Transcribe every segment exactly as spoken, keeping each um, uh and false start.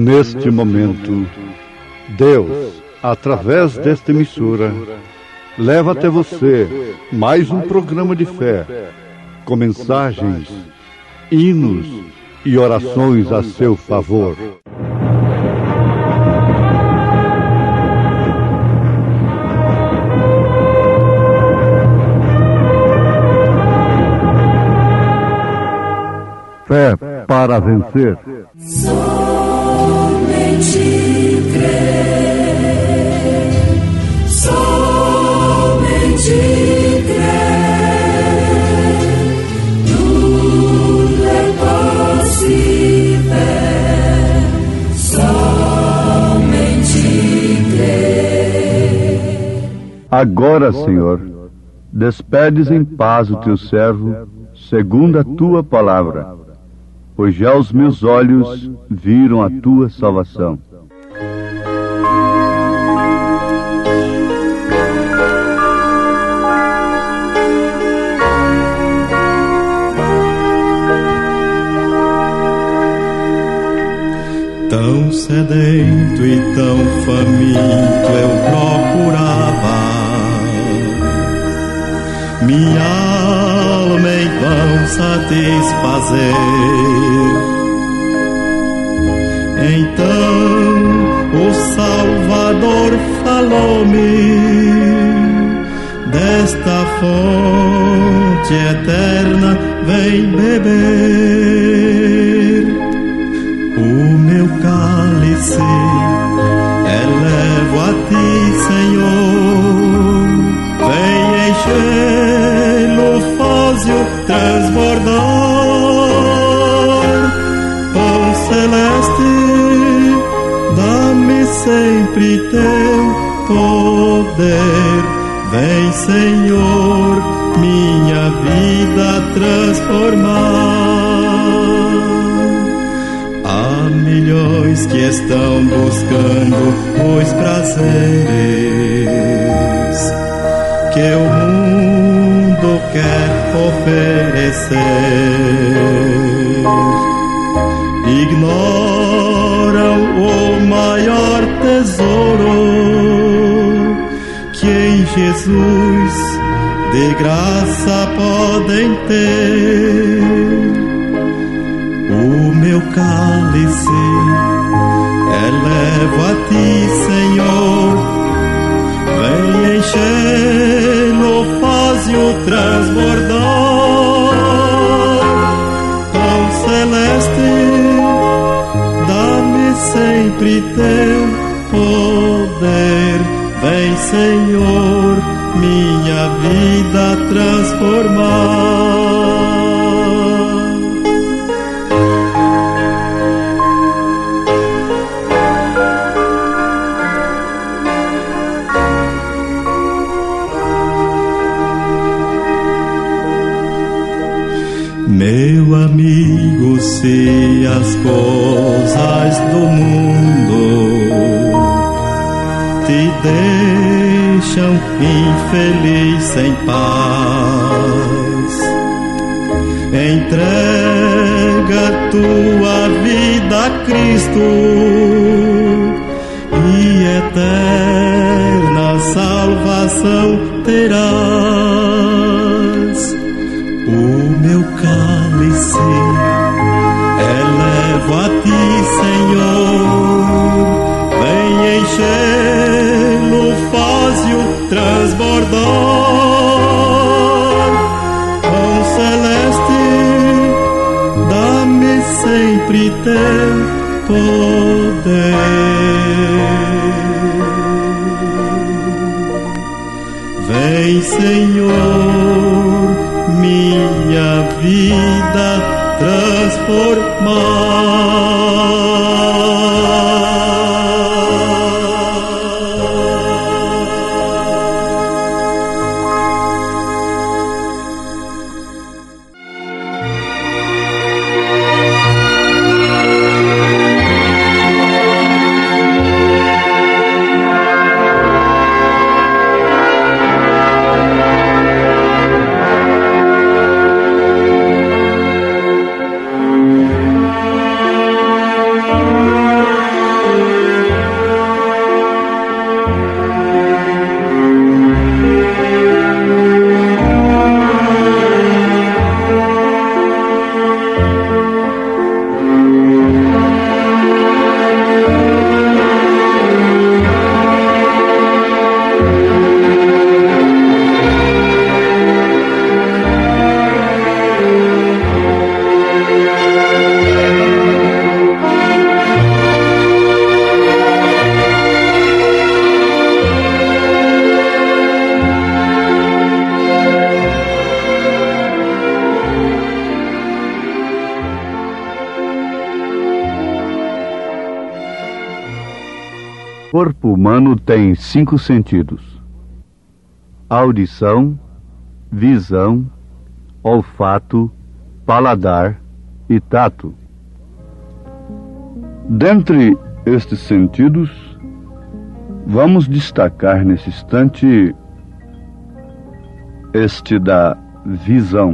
Neste momento, Deus, através desta emissora, leva até você mais um programa de fé, com mensagens, hinos e orações a seu favor. Fé para vencer. Somente crer, somente crer, tudo é possível, somente crer. Agora, Senhor, despedes em paz o teu servo, segundo a tua palavra, pois já os meus olhos viram a tua salvação. Tão sedento e tão faminto eu procurava, minha alma em vão satisfazer. Então o Salvador falou-me, desta fonte eterna vem beber. O meu cálice elevo a ti, Senhor, vem encher-lo, faz-o transbordar. Pão celeste, dá-me sempre teu poder. Vem, Senhor, minha vida transformar. Há milhões que estão buscando os prazeres que o mundo quer oferecer. Ignoram o maior tesouro que em Jesus de graça podem ter. O meu cálice elevo a ti, Senhor, vem encher-lo, faz-o transbordar. Pão celeste, dá-me sempre teu poder. Vem, Senhor, minha vida transformar. Meu amigo, se as coisas do mundo te deixam infeliz sem paz, entrega tua vida a Cristo e eterna salvação terás. O meu cálice elevo a ti, Senhor, vem encher-lo, faz-o transbordar. Pão celeste, dá-me sempre teu poder. Vem, Senhor, minha vida transformar. O corpo humano tem cinco sentidos: audição, visão, olfato, paladar e tato. Dentre estes sentidos, vamos destacar nesse instante este da visão.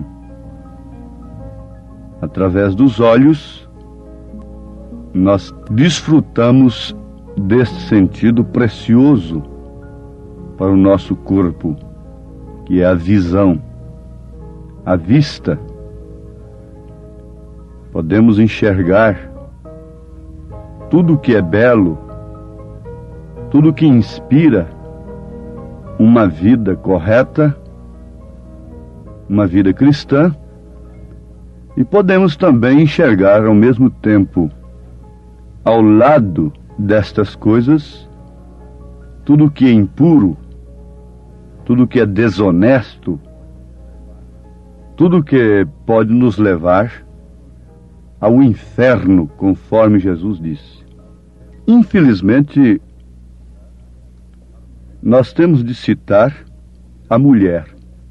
Através dos olhos, nós desfrutamos deste sentido precioso para o nosso corpo, que é a visão, a vista. Podemos enxergar tudo que é belo, tudo que inspira uma vida correta, uma vida cristã, e podemos também enxergar ao mesmo tempo, ao lado destas coisas, tudo que é impuro, tudo que é desonesto, tudo que pode nos levar ao inferno, conforme Jesus disse. Infelizmente, nós temos de citar a mulher.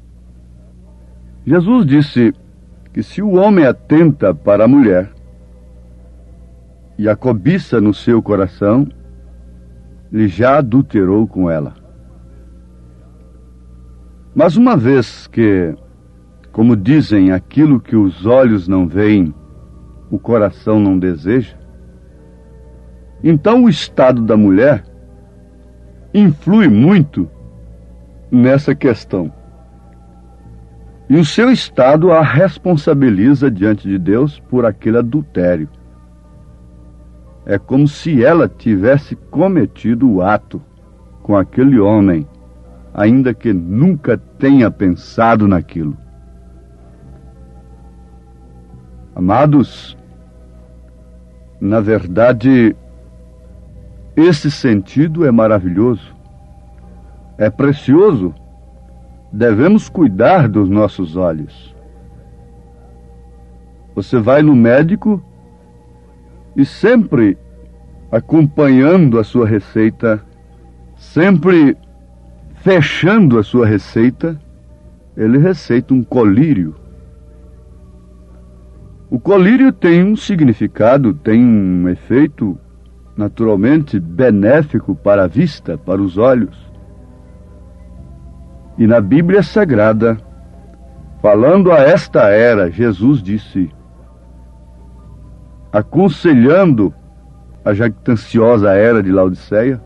Jesus disse que se o homem atenta para a mulher e a cobiça no seu coração, ele já adulterou com ela. Mas uma vez que, como dizem, aquilo que os olhos não veem, o coração não deseja, então o estado da mulher influi muito nessa questão. E o seu estado a responsabiliza diante de Deus por aquele adultério. É como se ela tivesse cometido o ato com aquele homem, ainda que nunca tenha pensado naquilo. Amados, na verdade, esse sentido é maravilhoso, é precioso. Devemos cuidar dos nossos olhos. Você vai no médico e sempre acompanhando a sua receita, sempre fechando a sua receita, ele receita um colírio. O colírio tem um significado, tem um efeito naturalmente benéfico para a vista, para os olhos. E na Bíblia Sagrada, falando a esta era, Jesus disse, aconselhando a jactanciosa era de Laodiceia,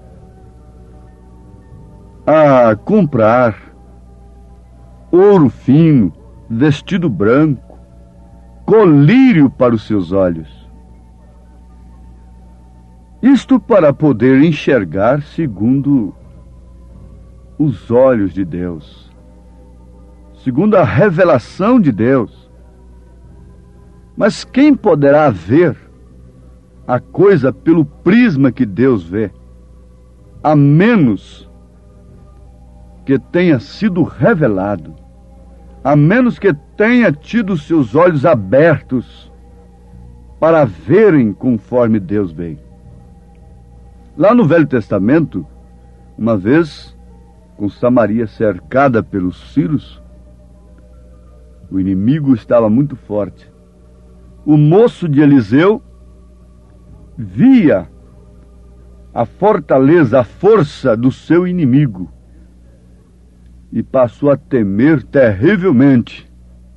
a comprar ouro fino, vestido branco, colírio para os seus olhos. Isto para poder enxergar segundo os olhos de Deus, segundo a revelação de Deus. Mas quem poderá ver a coisa pelo prisma que Deus vê, a menos que tenha sido revelado, a menos que tenha tido seus olhos abertos para verem conforme Deus vê? Lá no Velho Testamento, uma vez, com Samaria cercada pelos sírios, o inimigo estava muito forte. O moço de Eliseu via a fortaleza, a força do seu inimigo e passou a temer terrivelmente.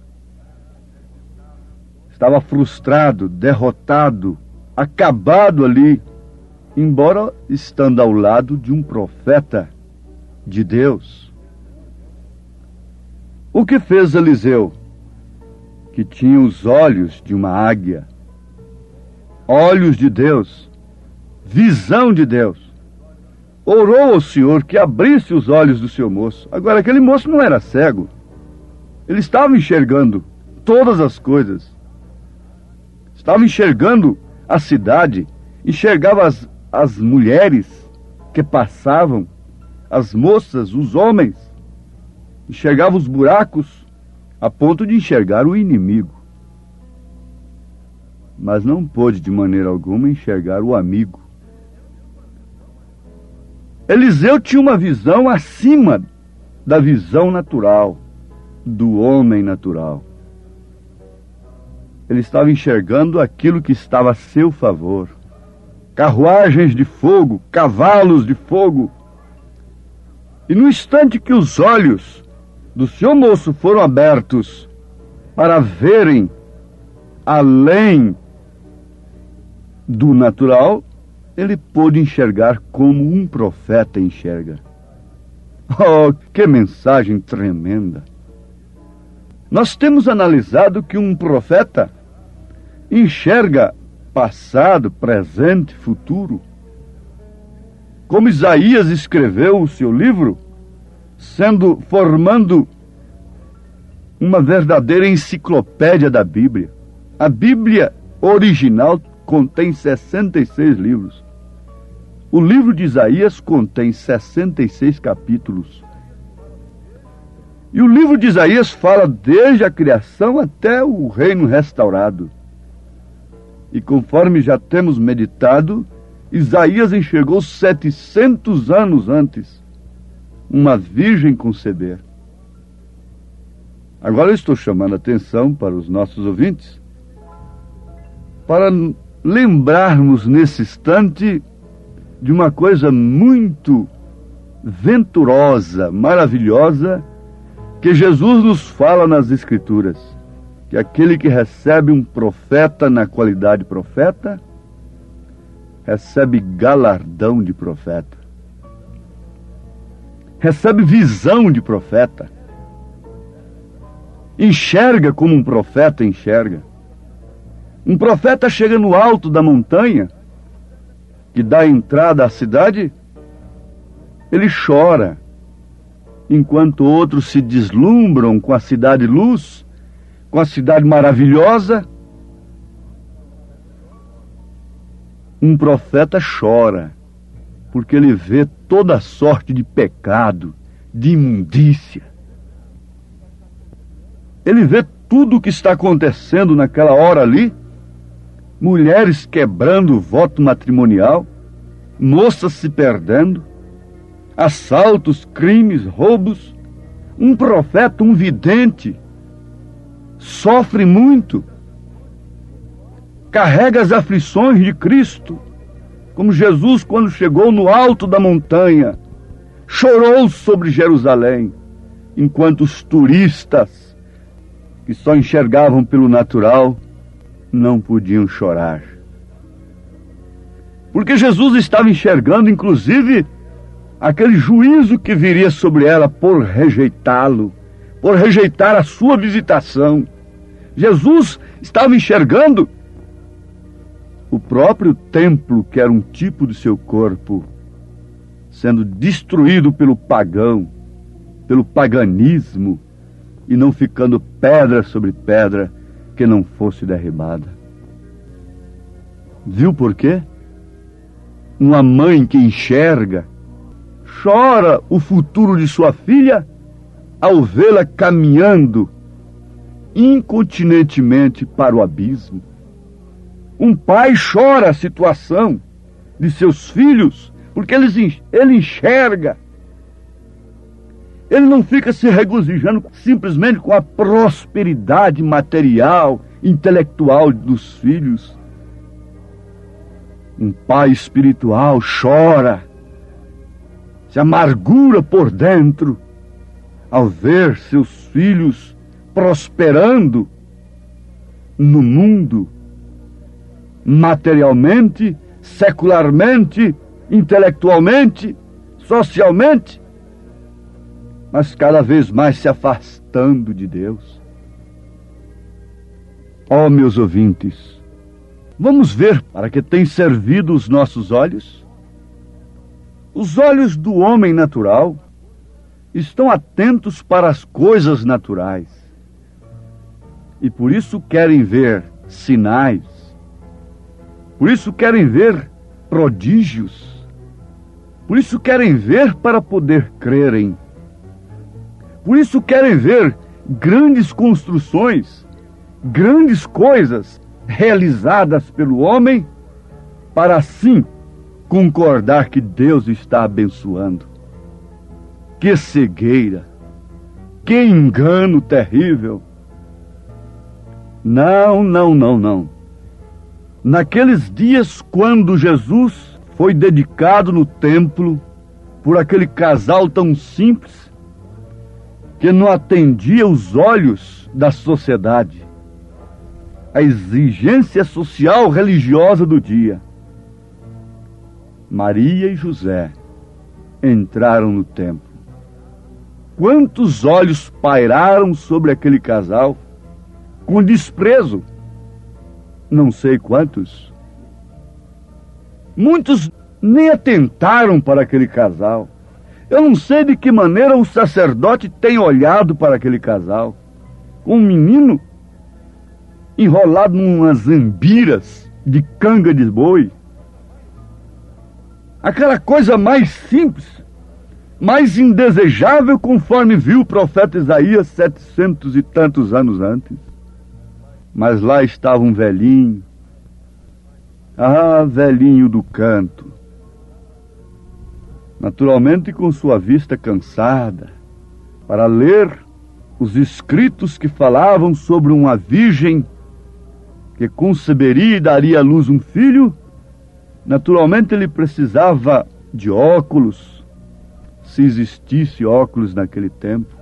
Estava frustrado, derrotado, acabado ali, embora estando ao lado de um profeta de Deus. O que fez Eliseu? Que tinha os olhos de uma águia, olhos de Deus, visão de Deus. Orou ao Senhor que abrisse os olhos do seu moço. Agora, aquele moço não era cego. Ele estava enxergando todas as coisas. Estava enxergando a cidade, enxergava as, as mulheres que passavam, as moças, os homens, enxergava os buracos a ponto de enxergar o inimigo. Mas não pôde de maneira alguma enxergar o amigo. Eliseu tinha uma visão acima da visão natural, do homem natural. Ele estava enxergando aquilo que estava a seu favor. Carruagens de fogo, cavalos de fogo. E no instante que os olhos do seu moço foram abertos para verem além do natural, ele pôde enxergar como um profeta enxerga. Oh, que mensagem tremenda! Nós temos analisado que um profeta enxerga passado, presente, futuro. Como Isaías escreveu o seu livro, sendo, formando uma verdadeira enciclopédia da Bíblia. A Bíblia original contém sessenta e seis livros. O livro de Isaías contém sessenta e seis capítulos. E o livro de Isaías fala desde a criação até o reino restaurado. E conforme já temos meditado, Isaías enxergou setecentos anos antes uma virgem conceber. Agora eu estou chamando a atenção para os nossos ouvintes para lembrarmos nesse instante de uma coisa muito venturosa, maravilhosa, que Jesus nos fala nas Escrituras, que aquele que recebe um profeta na qualidade de profeta, recebe galardão de profeta, recebe visão de profeta, enxerga como um profeta enxerga. Um profeta chega no alto da montanha, que dá entrada à cidade, ele chora, enquanto outros se deslumbram com a cidade luz, com a cidade maravilhosa. Um profeta chora, porque ele vê toda sorte de pecado, de imundícia. Ele vê tudo o que está acontecendo naquela hora ali, mulheres quebrando o voto matrimonial, moças se perdendo, assaltos, crimes, roubos. Um profeta, um vidente, sofre muito, carrega as aflições de Cristo, como Jesus, quando chegou no alto da montanha, chorou sobre Jerusalém, enquanto os turistas, que só enxergavam pelo natural, não podiam chorar. Porque Jesus estava enxergando, inclusive, aquele juízo que viria sobre ela por rejeitá-lo, por rejeitar a sua visitação. Jesus estava enxergando o próprio templo, que era um tipo de seu corpo, sendo destruído pelo pagão, pelo paganismo, e não ficando pedra sobre pedra que não fosse derribada. Viu por quê? Uma mãe que enxerga chora o futuro de sua filha ao vê-la caminhando incontinentemente para o abismo. Um pai chora a situação de seus filhos porque eles, ele enxerga. Ele não fica se regozijando simplesmente com a prosperidade material, intelectual dos filhos. Um pai espiritual chora, se amargura por dentro ao ver seus filhos prosperando no mundo, materialmente, secularmente, intelectualmente, socialmente, mas cada vez mais se afastando de Deus. Ó, meus ouvintes, vamos ver para que tem servido os nossos olhos. Os olhos do homem natural estão atentos para as coisas naturais e por isso querem ver sinais, por isso querem ver prodígios, por isso querem ver para poder crerem. Por isso querem ver grandes construções, grandes coisas realizadas pelo homem, para assim concordar que Deus está abençoando. Que cegueira! Que engano terrível! Não, não, não, não. Naqueles dias, quando Jesus foi dedicado no templo por aquele casal tão simples, que não atendia os olhos da sociedade, a exigência social religiosa do dia, Maria e José entraram no templo. Quantos olhos pairaram sobre aquele casal com desprezo? Não sei quantos. Muitos nem atentaram para aquele casal. Eu não sei de que maneira o sacerdote tem olhado para aquele casal. Um menino enrolado em umas ambiras de canga de boi. Aquela coisa mais simples, mais indesejável, conforme viu o profeta Isaías setecentos e tantos anos antes. Mas lá estava um velhinho, ah, velhinho do canto, naturalmente com sua vista cansada, para ler os escritos que falavam sobre uma virgem que conceberia e daria à luz um filho. Naturalmente ele precisava de óculos, se existisse óculos naquele tempo.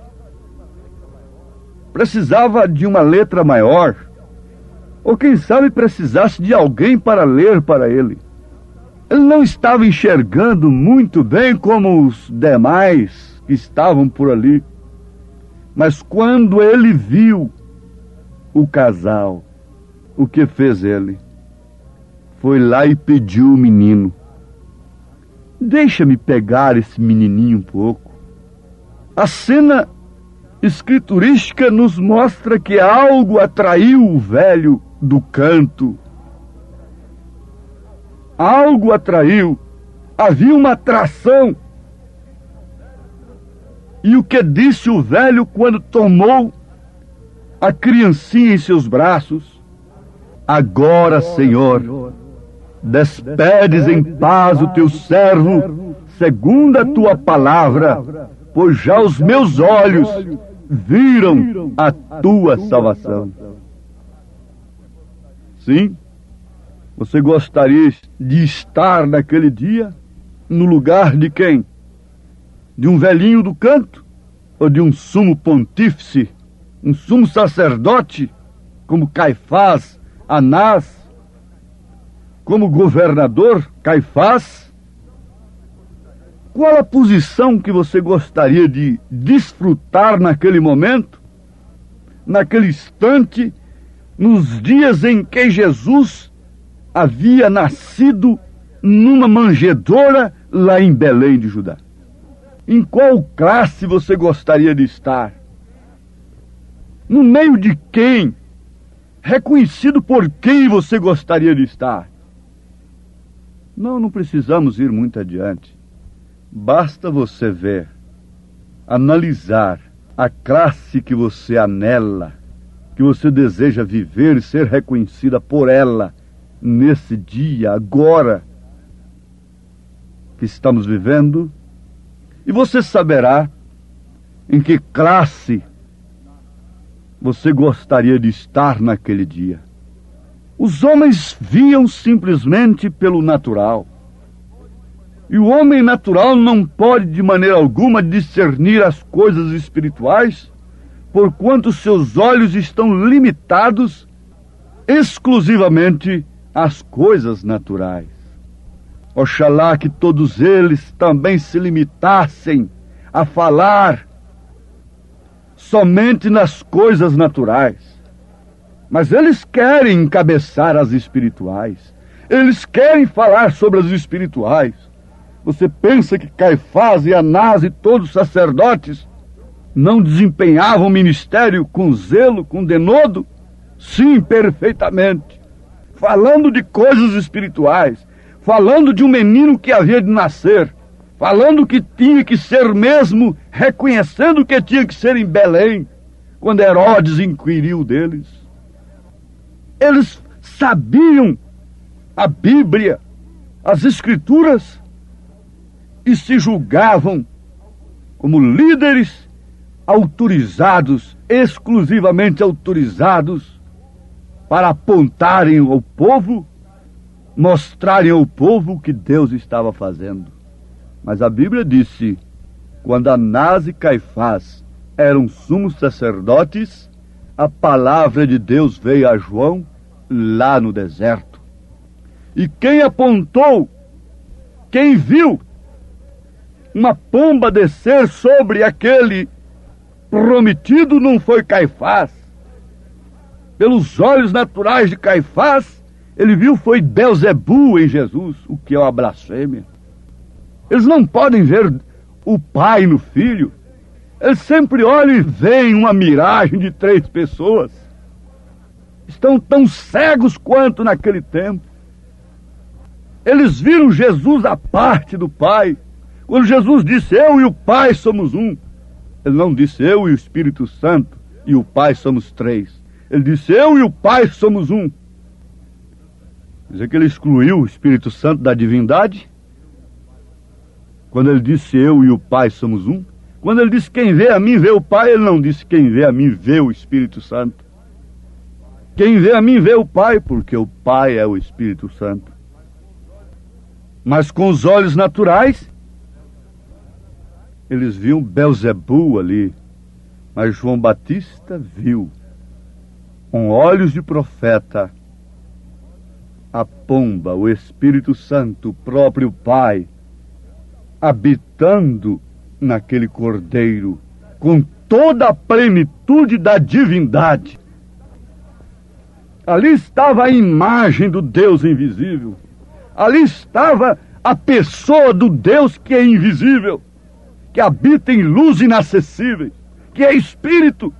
Precisava de uma letra maior, ou quem sabe precisasse de alguém para ler para ele. Ele não estava enxergando muito bem como os demais que estavam por ali. Mas quando ele viu o casal, o que fez ele? Foi lá e pediu o menino: deixa-me pegar esse menininho um pouco. A cena escriturística nos mostra que algo atraiu o velho do canto. Algo atraiu. Havia uma atração. E o que disse o velho quando tomou a criancinha em seus braços? Agora, Senhor, despedes em paz o teu servo, segundo a tua palavra, pois já os meus olhos viram a tua salvação. Sim, você gostaria de estar naquele dia no lugar de quem? De um velhinho do canto? Ou de um sumo pontífice, um sumo sacerdote, como Caifás, Anás, como governador Caifás? Qual a posição que você gostaria de desfrutar naquele momento, naquele instante, nos dias em que Jesus havia nascido numa manjedoura lá em Belém de Judá? Em qual classe você gostaria de estar? No meio de quem? Reconhecido por quem você gostaria de estar? Não, não precisamos ir muito adiante. Basta você ver, analisar a classe que você anela, que você deseja viver e ser reconhecida por ela nesse dia, agora que estamos vivendo, e você saberá em que classe você gostaria de estar naquele dia. Os homens viam simplesmente pelo natural. E o homem natural não pode de maneira alguma discernir as coisas espirituais, porquanto seus olhos estão limitados exclusivamente às coisas naturais. Oxalá que todos eles também se limitassem a falar somente nas coisas naturais. Mas eles querem encabeçar as espirituais. Eles querem falar sobre as espirituais. Você pensa que Caifás e Anás e todos os sacerdotes não desempenhavam o ministério com zelo, com denodo? Sim, perfeitamente. Falando de coisas espirituais, falando de um menino que havia de nascer, falando que tinha que ser mesmo, reconhecendo que tinha que ser em Belém, quando Herodes inquiriu deles. Eles sabiam a Bíblia, as Escrituras e se julgavam como líderes autorizados, exclusivamente autorizados, para apontarem ao povo, mostrarem ao povo o que Deus estava fazendo. Mas a Bíblia disse, quando Anás e Caifás eram sumos sacerdotes, a palavra de Deus veio a João lá no deserto. E quem apontou, quem viu uma pomba descer sobre aquele prometido não foi Caifás. Pelos olhos naturais de Caifás, ele viu foi Belzebu em Jesus, o que é uma blasfêmia. Eles não podem ver o pai no filho. Eles sempre olham e veem uma miragem de três pessoas. Estão tão cegos quanto naquele tempo. Eles viram Jesus à parte do Pai. Quando Jesus disse, eu e o Pai somos um, ele não disse, eu e o Espírito Santo e o Pai somos três. Ele disse, eu e o Pai somos um. Quer dizer que ele excluiu o Espírito Santo da divindade? Quando ele disse, eu e o Pai somos um? Quando ele disse, quem vê a mim vê o Pai, ele não disse, quem vê a mim vê o Espírito Santo. Quem vê a mim vê o Pai, porque o Pai é o Espírito Santo. Mas com os olhos naturais, eles viam Belzebu ali. Mas João Batista viu, com olhos de profeta, a pomba, o Espírito Santo, o próprio Pai, habitando naquele cordeiro, com toda a plenitude da divindade. Ali estava a imagem do Deus invisível. Ali estava a pessoa do Deus que é invisível, que habita em luz inacessível, que é Espírito.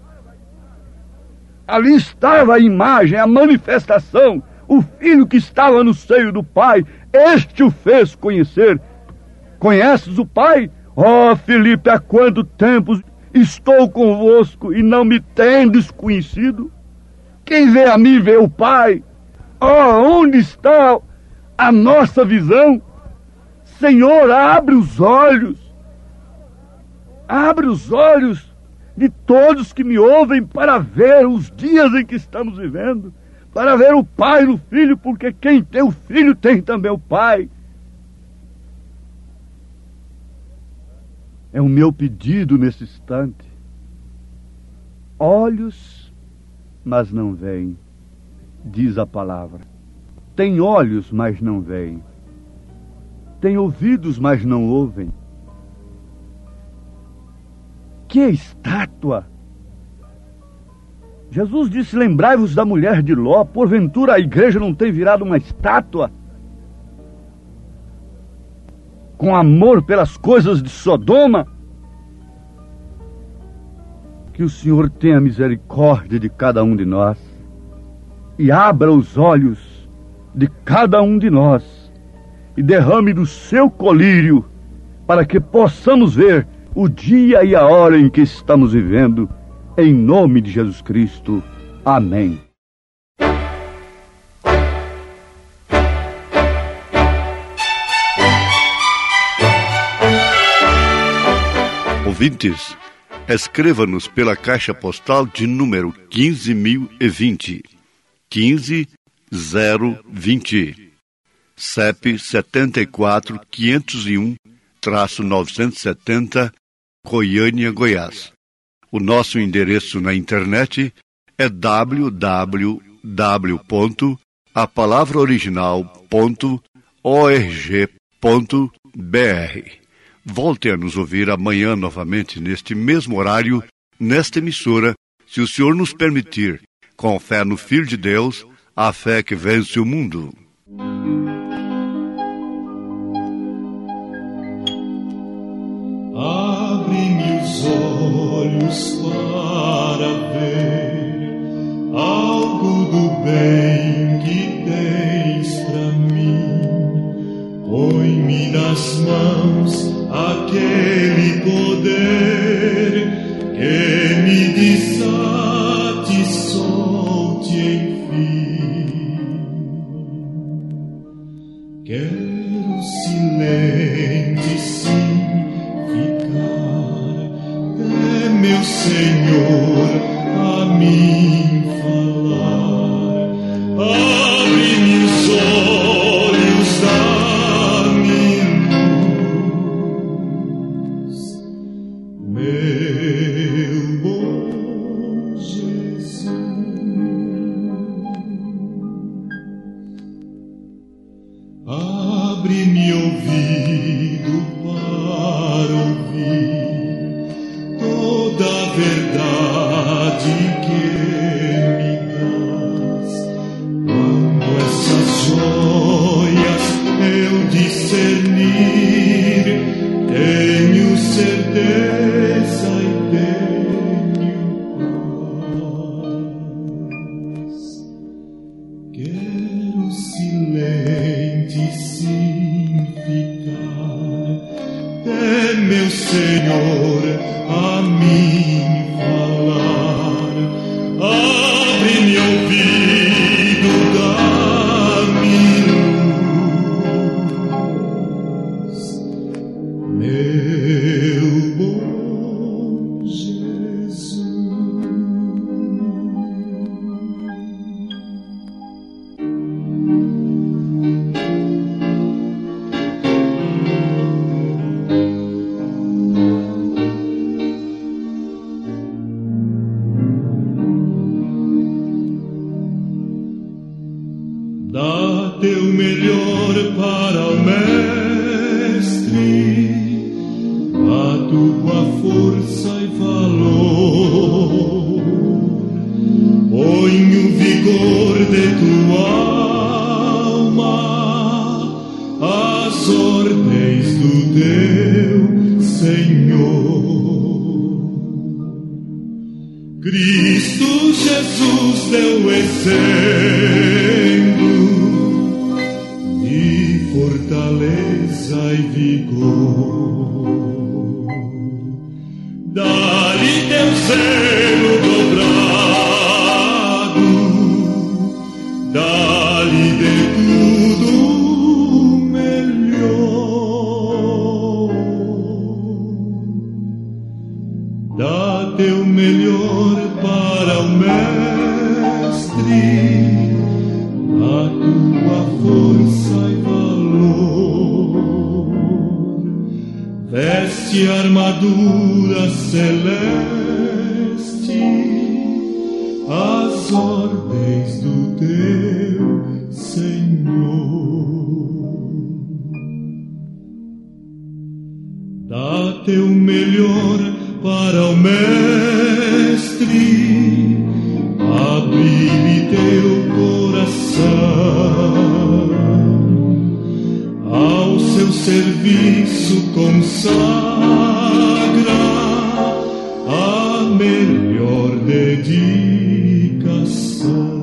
Ali estava a imagem, a manifestação, o Filho que estava no seio do Pai. Este o fez conhecer. Conheces o Pai? Ó, oh, Filipe, há quanto tempo estou convosco e não me tendes conhecido? Quem vê a mim vê o Pai. Ó, oh, onde está a nossa visão? Senhor, abre os olhos. Abre os olhos de todos que me ouvem para ver os dias em que estamos vivendo, para ver o Pai no Filho, porque quem tem o Filho tem também o Pai. É o meu pedido nesse instante. Olhos, mas não veem, diz a palavra. Tem olhos, mas não veem. Tem ouvidos, mas não ouvem. Que estátua! Jesus disse, lembrai-vos da mulher de Ló. Porventura a igreja não tem virado uma estátua? Com amor pelas coisas de Sodoma? Que o Senhor tenha misericórdia de cada um de nós e abra os olhos de cada um de nós e derrame do seu colírio para que possamos ver o dia e a hora em que estamos vivendo, em nome de Jesus Cristo. Amém. Ouvintes, escreva-nos pela caixa postal de número quinze mil e vinte, quinze zero vinte, C E P setenta e quatro, quinhentos e um, novecentos e setenta, Goiânia, Goiás. O nosso endereço na internet é w w w ponto a palavra original ponto org ponto b r. Volte a nos ouvir amanhã novamente neste mesmo horário, nesta emissora, se o Senhor nos permitir, com fé no Filho de Deus, a fé que vence o mundo. Abre-me os olhos para ver algo do bem que tens para mim. Põe-me nas mãos aquele poder que me desate, solte enfim. Quero meu Senhor a mim falar. Abre-me os olhos, dá-me luz, meu bom Jesus. Abre-me ouvido para ouvir toda a verdade que me dás. Quando essas joias eu discernir, tenho certeza e tenho paz. Quero silente sim ficar, até meu Senhor a mim falar. Abre-me ouvido, dá-me luz, meu bom Jesus. Dá teu melhor para o Mestre, a tua força e valor. Põe o vigor de tua alma às ordens do teu Senhor. Cristo Jesus deu exemplo de fortaleza e vigor. Dá-lhe teu zelo dobrado, dá-lhe de tudo melhor. Dá teu melhor para o Mestre, a tua força e valor. Veste a armadura celeste, as ordens do teu Senhor. Dá teu melhor para o Mestre, abre-me teu coração, ao seu serviço consagra a melhor dedicação.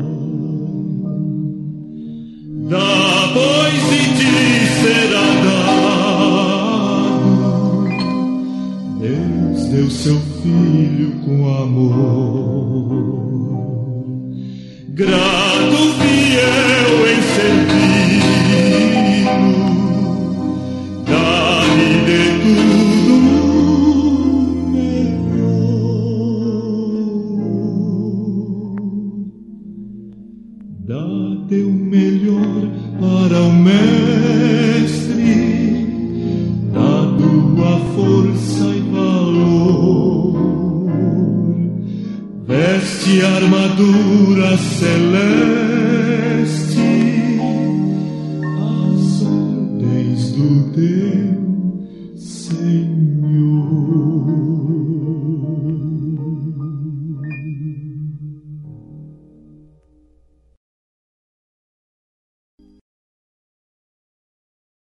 Dá, pois, e te será dado. Deus deu seu Filho com amor, grato, fiel em servi-lo. Dá-lhe de tudo melhor. Dá teu melhor para o Mestre, dá tua força e valor. Veste a armadura celeste,